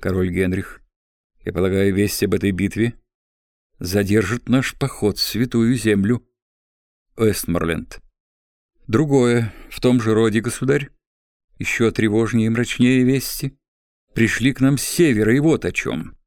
Король Генрих, я полагаю, весть об этой битве задержит наш поход в Святую Землю. Уэстморленд. Другое, в том же роде, государь, еще тревожнее и мрачнее вести пришли к нам с севера, и вот о чем.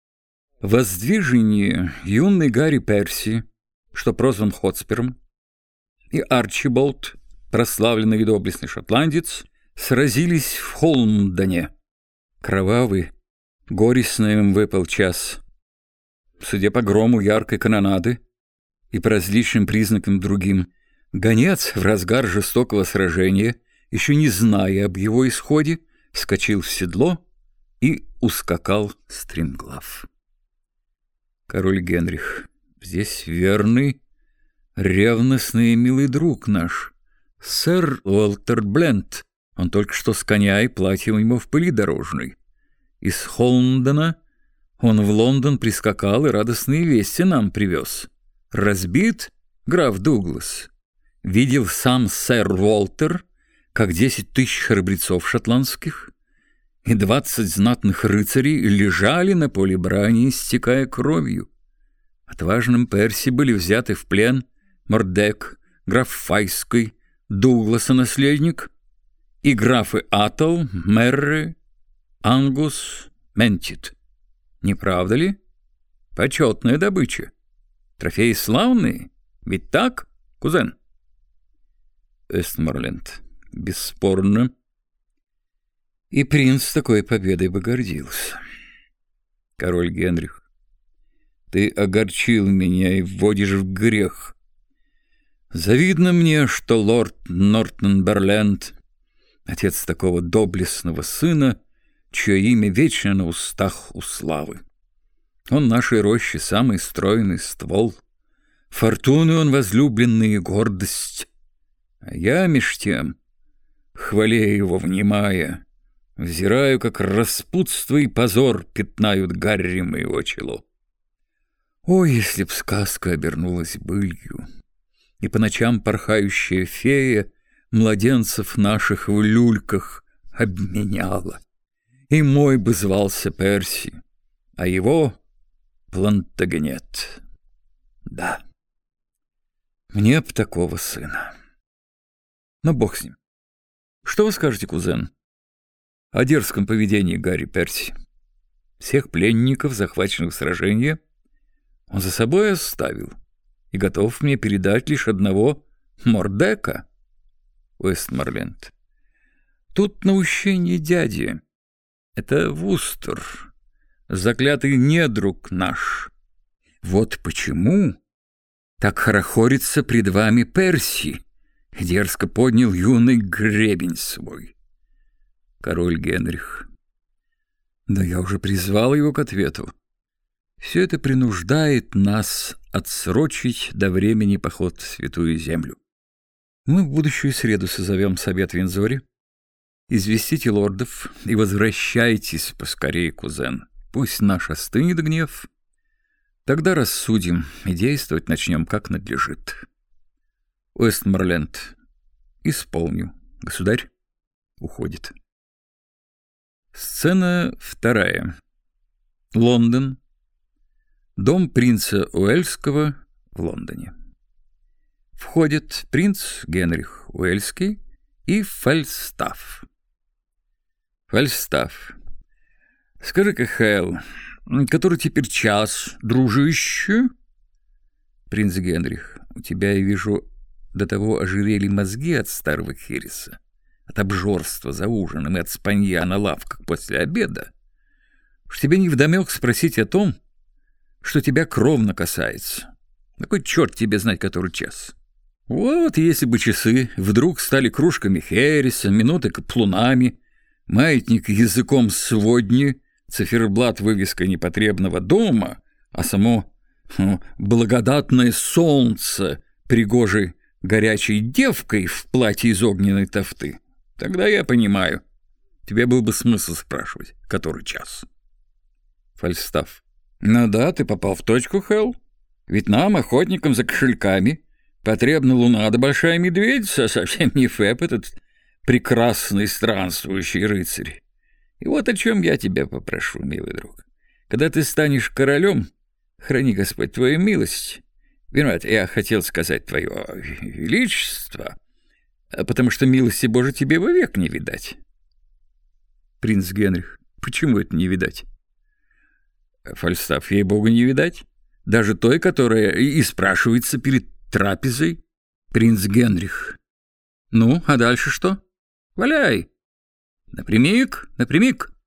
Воздвижение юный Гарри Перси, что прозван Хотспером, и Арчибальд, прославленный и доблестный шотландец, сразились в Холмдоне. Кровавый, горестный им выпал час. Судя по грому яркой канонады и по различным признакам другим, гонец в разгар жестокого сражения, еще не зная об его исходе, вскочил в седло и ускакал стремглав. Король Генрих, здесь верный, ревностный и милый друг наш, сэр Уолтер Бленд. Он только что с коня, и платье у него в пыли дорожной. Из Холмдона он в Лондон прискакал и радостные вести нам привез. Разбит граф Дуглас. Видел сам сэр Уолтер, как 10 000 храбрецов шотландских и 20 знатных рыцарей лежали на поле брани, истекая кровью. Отважным Перси были взяты в плен Мордек, граф Файский, Дугласа наследник, и графы Атл, Мерри, Ангус, Ментит. Не правда ли? Почетная добыча. Трофеи славные. Ведь так, кузен? Эстморленд. Бесспорно. И принц такой победой бы гордился. Король Генрих, ты огорчил меня и вводишь в грех. Завидно мне, что лорд Нортонберленд, отец такого доблестного сына, чье имя вечно на устах у славы. Он нашей рощи самый стройный ствол, фортуны он возлюбленный и гордость. А я, меж тем, хваля его внимая, взираю, как распутство и позор пятнают Гарри моего чело. О, если б сказка обернулась былью, и по ночам порхающая фея младенцев наших в люльках обменяла, и мой бы звался Перси, а его Плантагенет. Да, мне б такого сына. Но бог с ним. Что вы скажете, кузен, о дерзком поведении Гарри Перси? Всех пленников, захваченных в сражении, он за собой оставил и готов мне передать лишь одного Мордека. Уэстморленд. Тут наущение дяди. Это Вустер, заклятый недруг наш. Вот почему так хорохорится пред вами Перси, дерзко поднял юный гребень свой. Король Генрих. Да я уже призвал его к ответу. Все это принуждает нас отсрочить до времени поход в Святую Землю. Мы в будущую среду созовем совет в Виндзоре. Известите лордов и возвращайтесь поскорее, кузен. Пусть наш остынет гнев. Тогда рассудим и действовать начнем, как надлежит. Уэстморленд. Исполню. Государь уходит. Сцена 2. Лондон. Дом принца Уэльского в Лондоне. Входят принц Генрих Уэльский и Фальстаф. Фальстаф. Скажи-ка, Хэл, который теперь час, дружище? Принц Генрих, у тебя, я вижу, до того ожирели мозги от старого хереса, от обжорства за ужином и от спанья на лавках после обеда, что тебе невдомек спросить о том, что тебя кровно касается. На кой черт тебе знать, который час? Вот если бы часы вдруг стали кружками хереса, минуты каплунами, маятник языком сводни, циферблат вывеской непотребного дома, а само благодатное солнце пригожей горячей девкой в платье из огненной тафты, тогда я понимаю, тебе был бы смысл спрашивать, который час. Фальстаф. Ну да, ты попал в точку, Хэл. Ведь нам, охотникам за кошельками, потребна луна да большая медведица, а совсем не Фэб, этот прекрасный странствующий рыцарь. И вот о чем я тебя попрошу, милый друг. Когда ты станешь королем, храни Господь твою милость. Виноват, я хотел сказать твое величество, потому что милости Божией тебе вовек не видать. Принц Генрих, почему это не видать? Фальстаф, ей-богу, не видать. Даже той, которая и спрашивается перед трапезой. Принц Генрих. Ну, а дальше что? Валяй. Напрямик, напрямик.